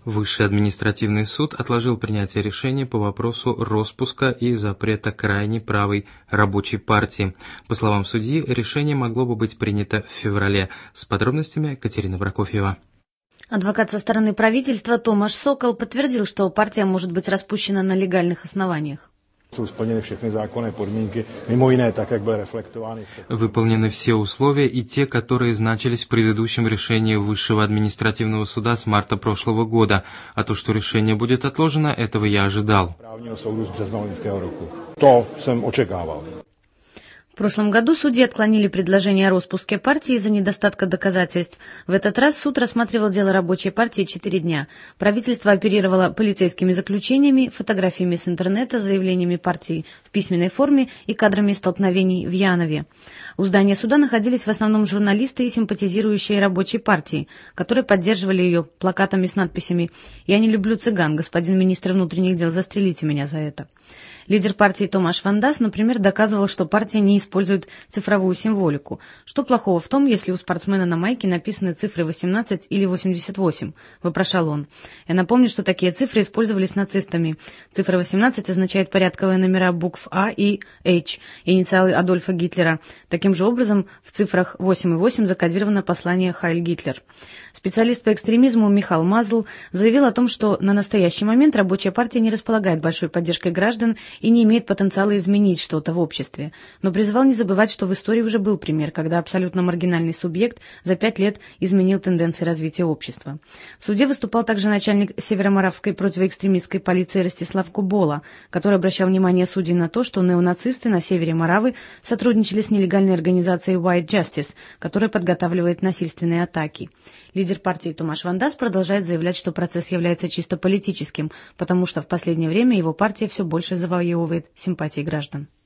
Высший административный суд отложил принятие решения по вопросу роспуска и запрета крайней правой рабочей партии. По словам судьи, решение могло бы быть принято в феврале. С подробностями Катерина Прокофьева. Адвокат со стороны правительства Томаш Сокол подтвердил, что партия может быть распущена на легальных основаниях. Выполнены все условия и те, которые значились в предыдущем решении Высшего административного суда с марта прошлого года. А то, что решение будет отложено, этого я ожидал. В прошлом году судьи отклонили предложение о распуске партии из-за недостатка доказательств. В этот раз суд рассматривал дело рабочей партии 4 дня. Правительство оперировало полицейскими заключениями, фотографиями с интернета, заявлениями партии в письменной форме и кадрами столкновений в Янове. У здания суда находились в основном журналисты и симпатизирующие рабочей партии, которые поддерживали ее плакатами с надписями «Я не люблю цыган, господин министр внутренних дел, застрелите меня за это». Лидер партии Томаш Вандас, например, доказывал, что партия не использует цифровую символику. Что плохого в том, если у спортсмена на майке написаны цифры 18 или 88, вопрошал он. Я напомню, что такие цифры использовались нацистами. Цифра 18 означает порядковые номера букв А и H, инициалы Адольфа Гитлера. Таким же образом, в цифрах 8 и 8 закодировано послание «Хайль Гитлер». Специалист по экстремизму Михаил Мазл заявил о том, что на настоящий момент рабочая партия не располагает большой поддержкой граждан и не имеет потенциала изменить что-то в обществе, но призвал не забывать, что в истории уже был пример, когда абсолютно маргинальный субъект за 5 лет изменил тенденции развития общества. В суде выступал также начальник Североморавской противоэкстремистской полиции Ростислав Кубола, который обращал внимание судей на то, что неонацисты на севере Моравы сотрудничали с нелегальной организацией White Justice, которая подготавливает насильственные атаки. Лидер партии Томаш Вандас продолжает заявлять, что процесс является чисто политическим, потому что в последнее время его партия все больше завоевывает симпатии граждан.